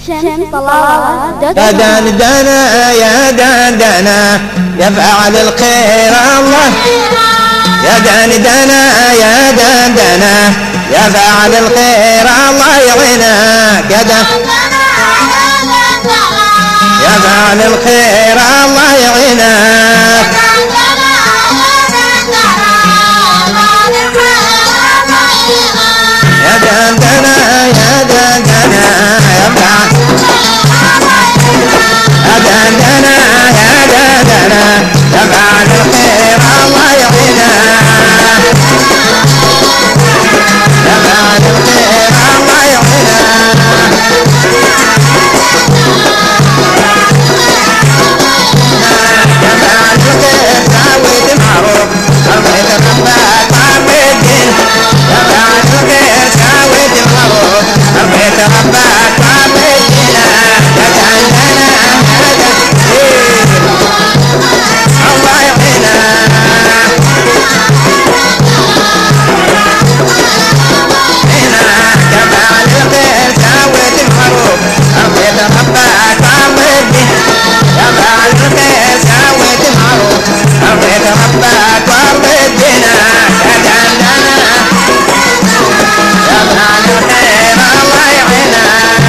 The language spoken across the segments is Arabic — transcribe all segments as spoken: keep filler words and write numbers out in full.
شمس طلالة دوت يا دندنا يا دندنا يا فاعل الخير الله، يا دندنا يا دندنا يا فاعل الخير الله يعينك، يا دندنا يا فاعل الخير الله يعينك، يا دندنا يا دندنا يا فاعل يا دندنا يا دندنا يا فاعل الخير الله يعينك، يا فاعل الخير الله يعينك، يا فاعل الخير سويت معروف ربيت ربك وعمي الدين، يا فاعل الخير سويت معروف ربيت ربك وعمي الدين، يا دندنا الله يعينك، يا فاعل الخير سويت معروف ربيت ربك وعمي الدين، يا فاعل الخير سويت معروف ربيت ربك وعمي الدين، يا دندنا يا فاعل الخير الله يعينك،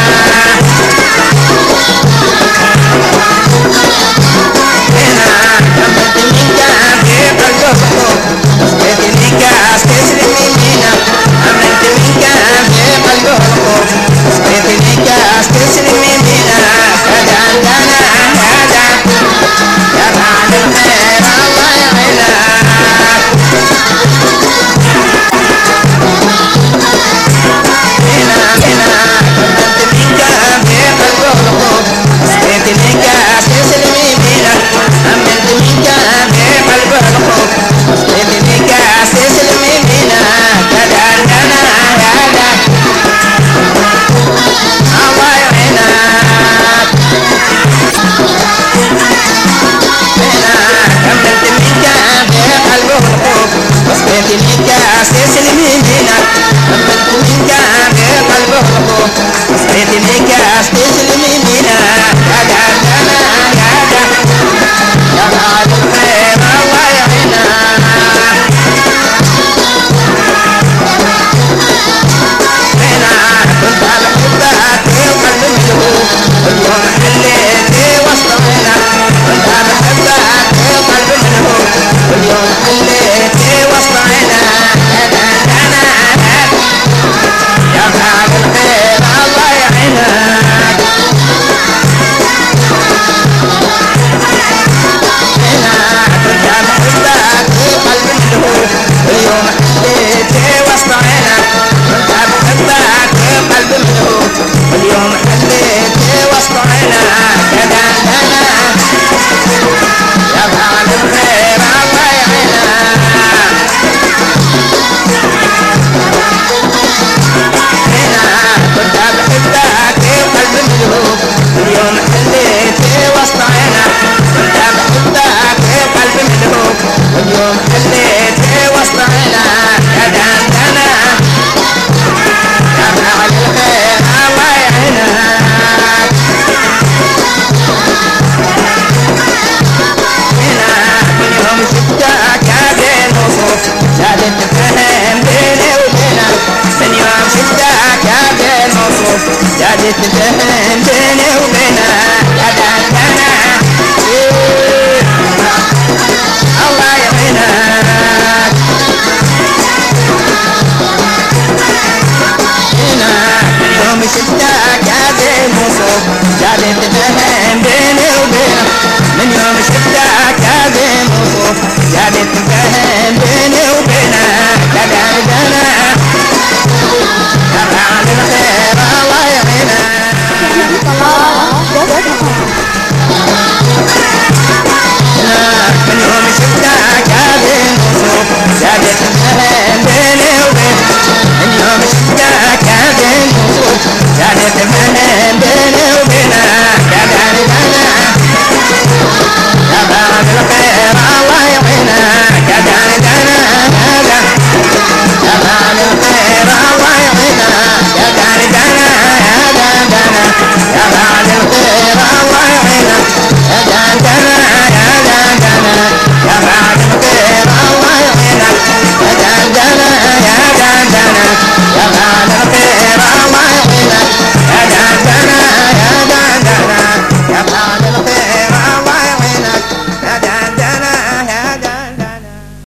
اليوم